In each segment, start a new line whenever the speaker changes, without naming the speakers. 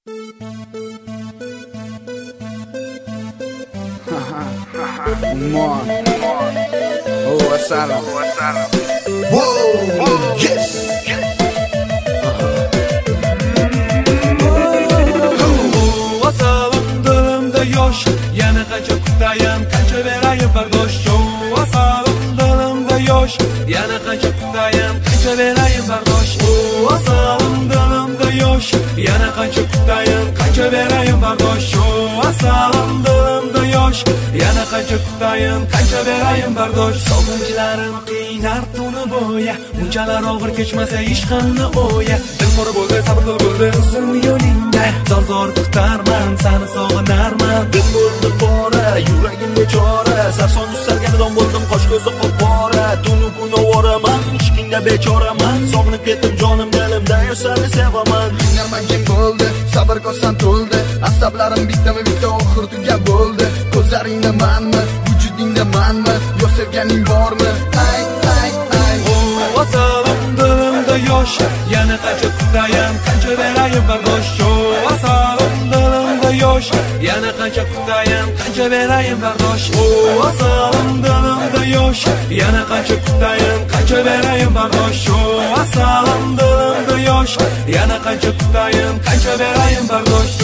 More. Oh, asylum.
Whoa, yes.
Asalım dilimda yosh, yana qancha kutayam, qancha berayin bardosh. Asalım dilimda yosh, yana qancha kutayam, qancha berayin bardosh. Asalım dilimda yosh, yana qancha kutayam, qancha berayin bardosh. Asalım dilimda yosh, yana qancha kutayam, qancha berayin bardosh. Sog'inchilarim qiynar tuni bo'ya, bunchalar og'ir kechmasa ishqimni o'ya. Dilxor bo'ldi, sabrli bo'ldi uzun yo'lingda. Zor kutarman, seni sog'inarman. Dil bo'ldi pora, yuragim bechora. Sarson ustalganidan bo'ldim qosh ko'zi qopqora. Tunu kun ovoraman, ishqingda bechoraman. Sog'inib ketdim jonim dilimda, seni sevaman.
Qiynamagin bo'ldi, sabr kosam to'ldi. Asablarim bittami-bitta oxir tuga bo'ldi. Ko'zlaringda manmi, vujudingda manmi? Yo sevganing bormi? Ay, ay, ay.
Asalım dilimda yosh, yana qancha kutayam, qancha berayin bardosh. Asalım dilimda yosh, yana qancha kutayam, qancha berayin bardosh. Asalım dilimda yosh, yana qancha kutayam, qancha berayin bardosh. Asalım dilimda yosh, yana qancha kutayam, qancha berayin bardosh.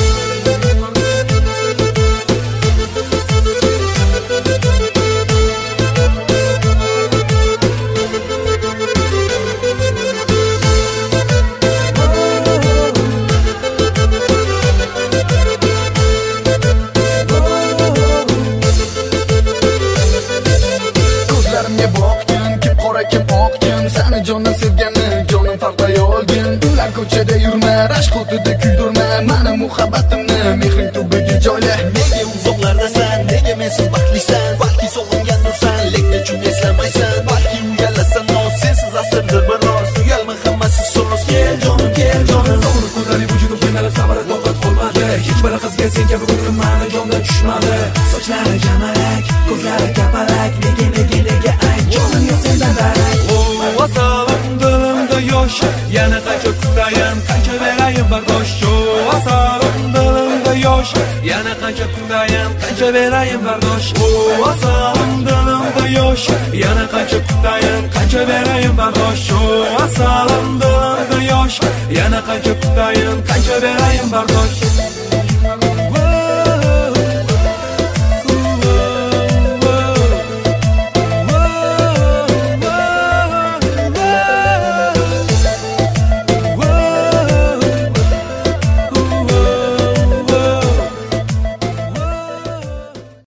Seni jondan sevganim, jonim farqlay olgin. Ular ko'chada yurma, rashk o'tida kuydirma. Meni muhabbatimni mehring tubiga joyla.
Nega uzoqlardasan, nega mensiz baxtlisan? Balki sog'ingandirsan, lekin nechun eslamaysan? Balki uyalasan, sensiz asrdir biroz. Uyalma, hammasi so'z. Kel jonim, kel jonim.
Sog'inib ko'zlaring vujudim qiynalib, sabrga toqat qolmadi. Hech bir qizga sen kabi ko'nglim mani jondan tushmadi. Sochlari jamalak, ko'zlari kapalak. Nega ay jonim yo'q sendan darak. Asalım dilimda yosh, yana qancha kutayam, qancha berayin bardosh. Asalım dilimda yosh, yana qancha kutayam, qancha berayin bardosh. Asalım dilimda yosh, yana qancha kutayam, qancha berayin bardosh. Asalım dilimda yosh, yana qancha kutayam, qancha berayin bardosh.